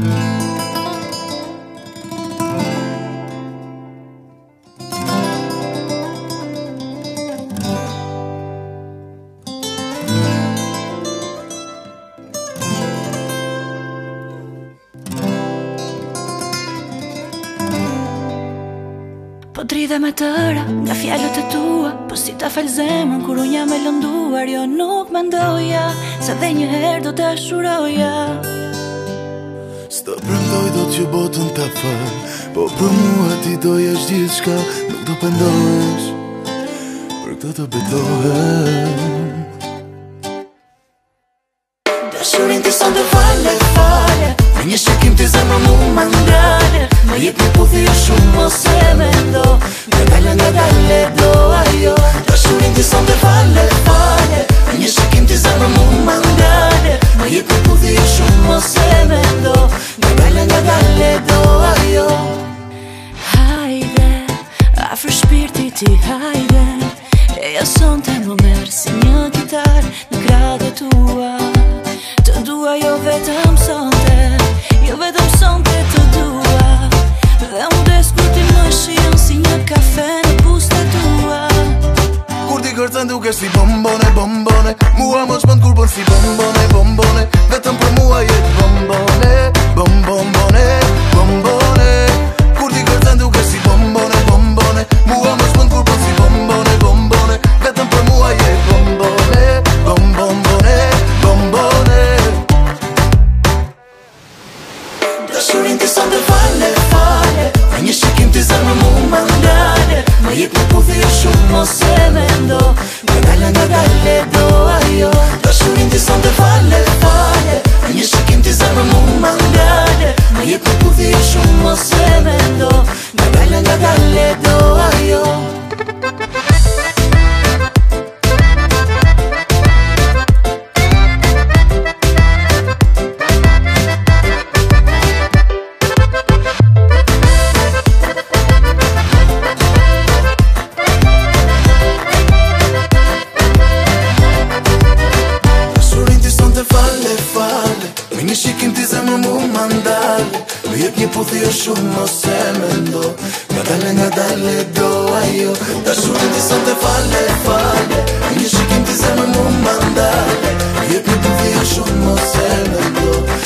Po dridhe me tëra nga fjalët e tua, po si ta fal zemrën kur unë jam e lënduar. Jo, nuk mendoja se dhe një herë do të shuroja. S'ta premtoj do t'ju botën ta fal, po për mua ti dojesh gjithçka. Nuk do pendohesh, për këtë të betohem. Dashurin ti son të fale, fale, Me një shikim ti zemra mu ma ndale. Më jep një puthi jo shumë mos e mendo. Nga dale do ajo. Dashurin ti son të fale, fale, Me një shikim ti zemra mu ma ndale. Më jep një puthi jo shumë mos e mendo. Nga dale do ajo. Hajde, afër shpirtit ti hajde. E ja sonte më merë si një gitar në krahët e tua. Të dua jo vetëm sonte, jo vetëm sonte të dua. Dhe unë des kur ti më shijon si një kafe në buzët tua. Kur ti kërcen duke si bombone, bombone. Mua më shpën kur bën si bombone, bombone. Vetëm për mua jet bombone, bombone, bombone. Kur ti kërcen duke si bombone, bombone. Mua më shpën kur bën si bombone, bombone. Vetëm për mua jet bombone, bombone, bombone. Dashurin ti son të fale, fale, Me një shikim ti zemra mu ma ndale. Më jep një puthi jo shumë mos e mendo. Nga dale do ajo. Dashurin ti son të fale, fale, Me një shikim ti zemra mu ma ndale. Më jep një puthi jo shumë mos e mendo. Nga dale do ajo. Me një shikim ti zemra mu ma ndale. Më jep një puthi jo shumë mos e mendo. Nga dale do ajo. Dashurin ti son të fale, fale, Me një shikim ti zemra mu ma ndale. Më jep një puthi jo shumë mos e mendo.